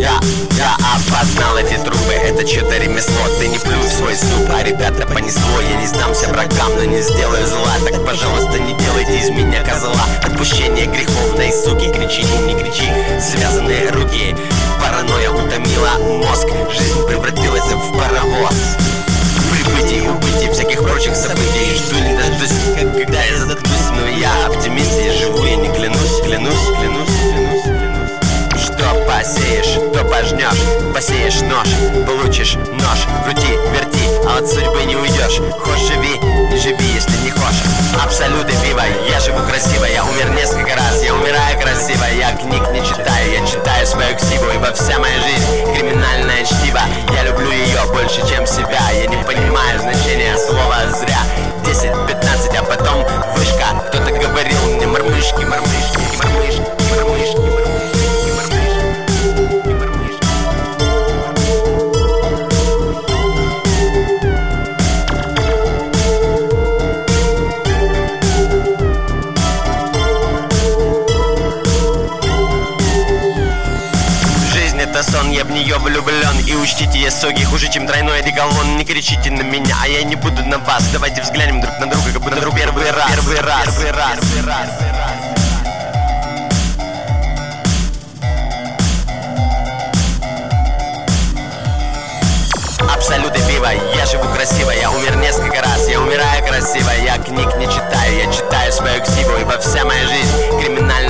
Я опознал эти трубы, это чьё-то ремесло. Ты не плюй в свой суп, а ребята понесло. Я не сдамся врагам, но не сделаю зла. Так, пожалуйста, не делайте из меня козла. Отпущение греховной суки, кричи и не кричи, связанные руки. Паранойя утомила мозг, жизнь превратилась в паровоз. Прибытий, убытий, всяких прочих событий. Жду не дождусь, когда я заткнусь. Но я оптимист, я живу, я не клянусь. Что посеешь, то пожнешь. Посеешь нож, получишь нож. Крути, верти, а от судьбы не уйдешь. Хочешь живи, не живи, если не хочешь. Абсолюты пива, я живу красиво. Я умер несколько раз, я умираю красиво. Я книг не читаю, я читаю свою ксиву. Ибо вся моя жизнь криминальное чтиво. Я люблю ее больше, чем себя. Я не понимаю значения слова зря. 10-15, а потом вышка. Кто-то говорил мне мормышки. Это сон, я в нее влюблен. И учтите, я соги хуже, чем тройной одеколон. Не кричите на меня, а я не буду на вас. Давайте взглянем друг на друга, как будто друг первый раз. Абсолюты пива, я живу красиво. Я умер несколько раз, я умираю красиво. Я книг не читаю, я читаю свою ксиву. Ибо вся моя жизнь криминальная.